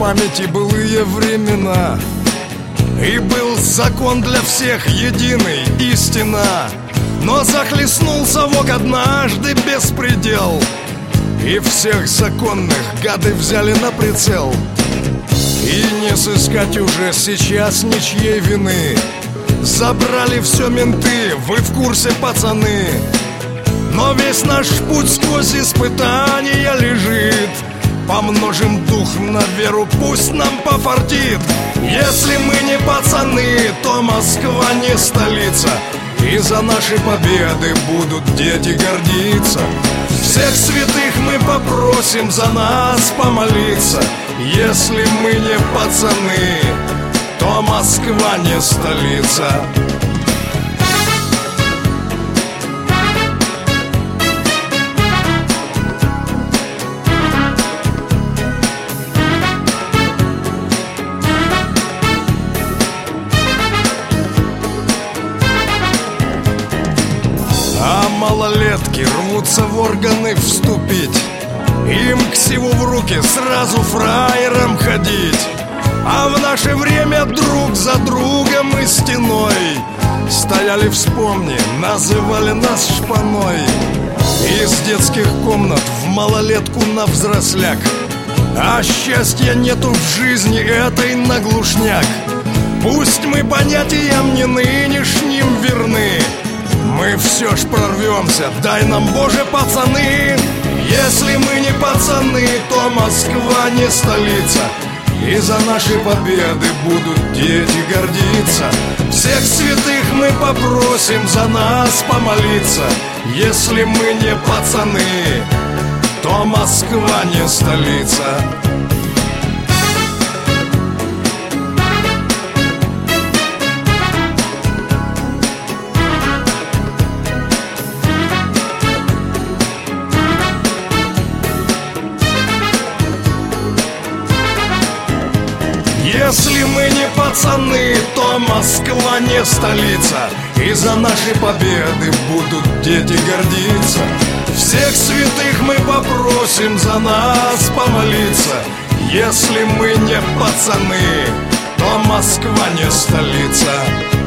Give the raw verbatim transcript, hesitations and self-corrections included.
памяти былые времена, и был закон для всех единый, истина. Но захлестнул совок однажды беспредел, и всех законных гады взяли на прицел. И не сыскать уже сейчас ничьей вины. Забрали все менты, вы в курсе, пацаны. Но весь наш путь сквозь испытания лежит. Помножим дух на веру, пусть нам пофартит. Если мы не пацаны, то Москва не столица, и за наши победы будут дети гордиться. Всех святых мы попросим за нас помолиться. Если мы не пацаны, то Москва не столица. А малолетки рвутся в органы вступить. Им к сиву в руки сразу фраером ходить. А в наше время друг за другом и стеной стояли, вспомни, называли нас шпаной. Из детских комнат в малолетку на взросляк. А счастья нету в жизни этой на глушняк. Пусть мы понятиям не нынешним верны, мы все ж прорвемся, дай нам, Боже, пацаны. Если мы не пацаны, то Москва не столица, и за наши победы будут дети гордиться. Всех святых мы попросим за нас помолиться. Если мы не пацаны, то Москва не столица. Если мы не пацаны, то Москва не столица, и за наши победы будут дети гордиться. Всех святых мы попросим за нас помолиться. Если мы не пацаны, то Москва не столица.